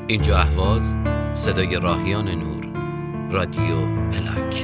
اینجا اهواز، صدای راهیان نور، رادیو پلاک.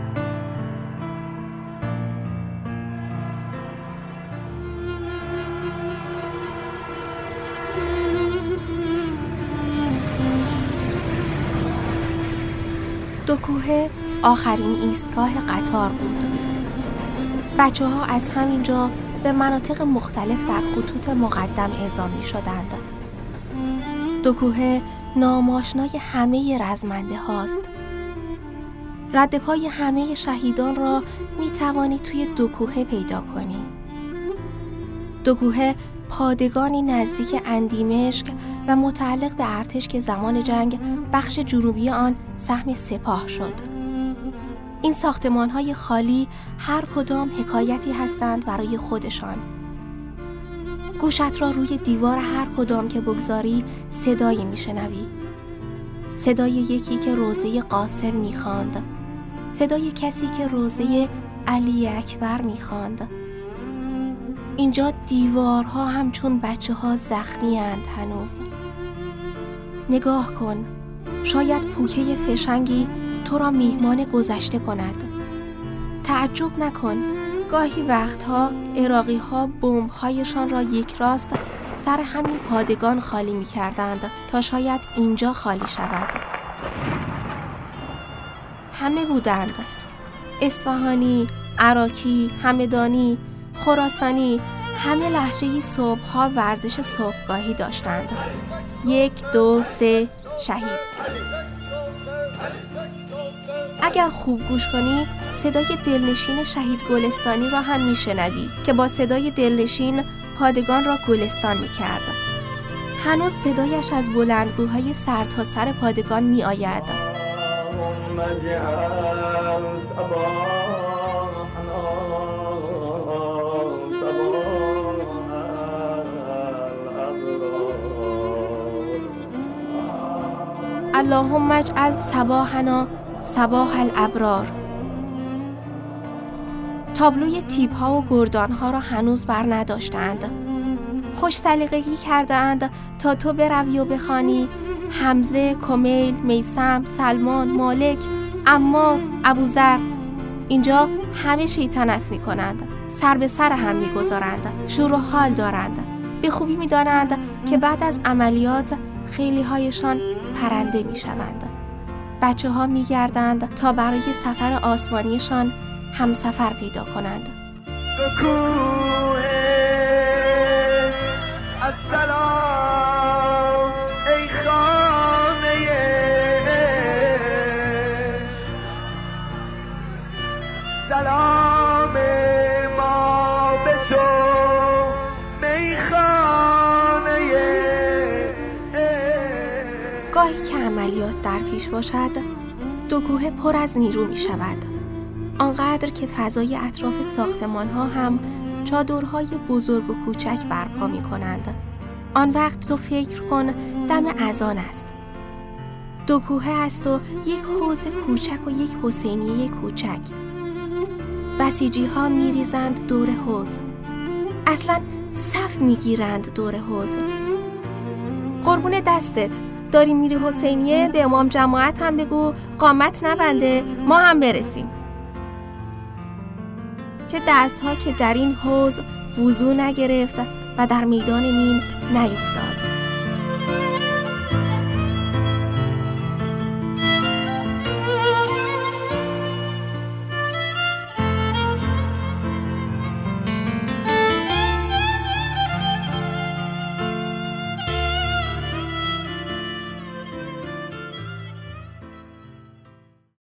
دو کوهه آخرین ایستگاه قطار بود. بچه‌ها از همینجا به مناطق مختلف در خطوط مقدم اعزام می شدند. دو کوهه ناماشنای همه رزمنده هاست. رد پای همه شهیدان را می توانی توی دو کوهه پیدا کنی. دو کوهه پادگانی نزدیک اندیمشک و متعلق به ارتش که زمان جنگ بخش جنوبی آن سهم سپاه شد. این ساختمان‌های خالی هر کدام حکایتی هستند برای خودشان. گوشت را روی دیوار هر کدام که بگذاری صدایی میشنوی. صدای یکی که روضه قاسم میخواند. صدای کسی که روضه علی اکبر میخواند. اینجا دیوارها همچون بچه‌ها زخمی اند هنوز. نگاه کن، شاید پوکه فشنگی تو را میهمان گذشته کند. تعجب نکن، گاهی وقتها عراقی‌ها بمب‌هایشان را یک راست سر همین پادگان خالی می‌کردند تا شاید اینجا خالی شود. همه بودند، اصفهانی، عراقی، همدانی، خراسانی، همه لهجه صبح‌ها ورزش صبحگاهی داشتند. 1، 2، 3 شهید. اگر خوب گوش کنی صدای دلنشین شهید گلستانی را هم میشنوی که با صدای دلنشین پادگان را گلستان میکرد. هنوز صدایش از بلندگوهای سرتاسر پادگان میآید. اللهم اجعل صباحنا صباح الابرار. تابلوی تیپ‌ها و گردان‌ها را هنوز بر نداشتند. خوش سلیقگی کردند تا تو بروی و بخوانی حمزه، کمیل، میثم، سلمان، مالک، عمار، ابوذر. اینجا همه شیطنت می‌کنند، سر به سر هم می‌گذارند، شور و حال دارند. به خوبی می‌دانند که بعد از عملیات خیلی‌هایشان پرنده می‌شوند. بچه‌ها می‌گردند تا برای سفر آسمانیشان همسفر پیدا کنند. السلام ای خانه سلام ما به تو میخانه. گاهی که عملیات در پیش باشد دو کوه پر از نیرو می شود، آنقدر که فضای اطراف ساختمان ها هم چادرهای بزرگ و کوچک برپا می کنند. آن وقت تو فکر کن دم اذان است. دو کوه است و یک حوض کوچک و یک حسینیه کوچک. بسیجی ها می ریزند دور حوض، اصلا صف می گیرند دور حوض. قربون دستت، داری میری حسینیه، به امام جماعت هم بگو قامت نبنده، ما هم برسیم. چه دست‌ها که در این حوض وضو نگرفت و در میدان نین نیفتاد.